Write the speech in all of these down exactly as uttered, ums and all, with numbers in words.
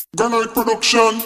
Granite Production.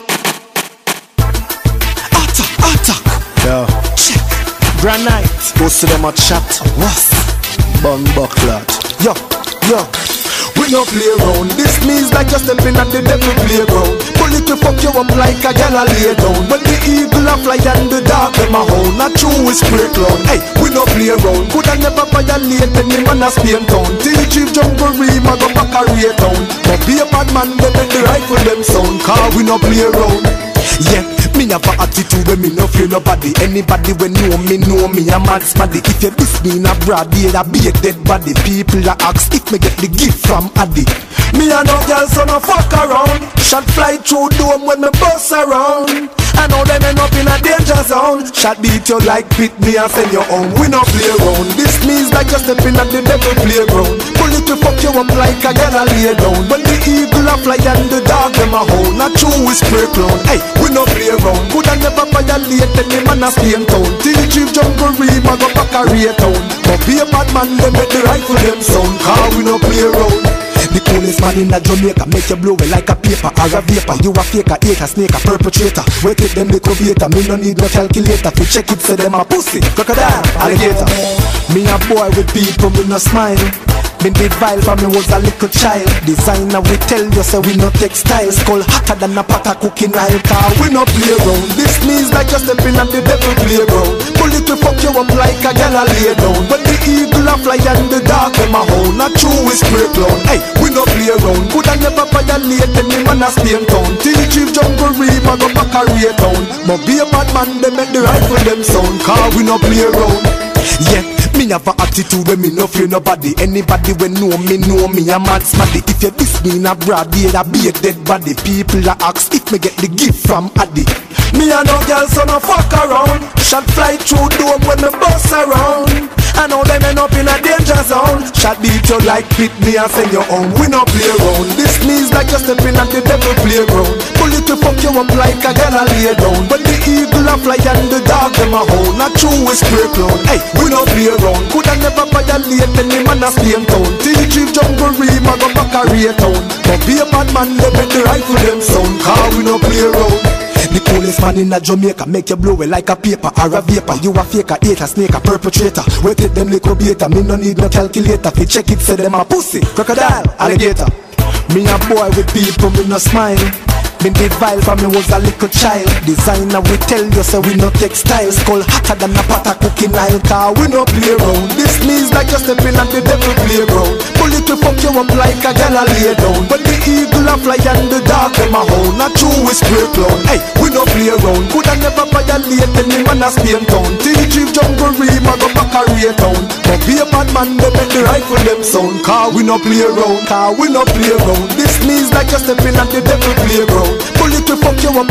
Attack, attack. Yo, Check. Granite. go to them a chat. Was. Bun buckler. Yo, yo. We no play around. This means like you're stepping at the devil playground. Bullet will fuck you up like a gal a lay down. When the eagle a fly and the dog them a howl. Not true is spray clown. Hey, we no play around. Coulda never violate any man a Spain town. Till the chief jungle ream a go back a rate town. But be a bad man, they make the rifle them sound. Cause we no play around. Yeah, me have a attitude when me no fear nobody. Anybody when know me know me a mad smaddy. If you diss me in a broad day, that be a dead body. People a ask if me get the gift from Addy. Me a no girl so no fuck around. Shot fly through dome when me bust around. I know them end up in a danger zone. Shot beat you like pit me and send you home. We no play around. This means like you're stepping at the devil playground. Bullet will fuck you up like a girl a lay down. When the eagle a fly and the dog them a howl. Not true is spray clown. Hey, we no play around. Coulda never violate any man a Spain town. Till the chief jungle ream a go back a rate town. But be a bad man, they make the rifle them sound. Cause we no play around. The coolest man in a Jamaica make you blow it like a paper or a vapor. You a faker, hater, snake, a perpetrator. Wait it them the creator. Me no need no calculator to check it, say them a pussy, crocodile, alligator. Me a boy with people, me no smile. Me did vile from me was a little child. Designer we tell you say we no textiles. Skull hotter than a pot of cooking oil. Cause we no play around. This means like you're stepping at the devil playground. Bullet will fuck you up like a gal a lay down. When the eagle a fly and the dog them a howl. Not true is spray clown. Hey, we no play around. Coulda never violate any man a Spain town. Till the chief jungle ream a go back a rate town. But be a bad man, they make the rifle them sound. Cause we no play around. Yeah, me have a attitude when me no fear nobody. Anybody when know me know me a mad smaddy. If you diss me in a broad day, that be a dead body. People a ask if me get the gift from Addy. Me a no girl so no fuck around. Shot fly through dome when me bust around. I know them end up in a danger zone. Shot beat you like pit me and send you home. We no play around. This means like you're stepping at the devil playground. Bullet will fuck you up like a gal a lay down. When the eagle a fly and the dog them a howl. Not true is spray clown. Hey, we no play around. Coulda never violate any man a Spain town. Till the chief jungle ream a go back a rate town. But be a bad man, they make the rifle them sound. Cause we no play around. The coolest man in a Jamaica make you blow it like a paper or a vapor. You a faker, hater, snake, a perpetrator. Wait it them little beta. Me no need no calculator to check it, say them a pussy, crocodile, alligator. Me a boy with people, me no smile. Me did vile from me was a little child. Designer we tell you say we no textiles. Skull hotter than a pot of cooking oil. Cause we no play around. This means like you're stepping at the devil playground. Bullet will fuck you up like a gal a lay down. When the eagle a fly and the dog them a howl. Not true is spray clown. Hey, we no play around. Coulda never violate any man a Spain town. Till the chief jungle ream a go back a rate town. But be a bad man, they make the rifle them sound. Cause we no play around. Cause we no play around. This means like you're stepping at the devil playground. Bullet will fuck you up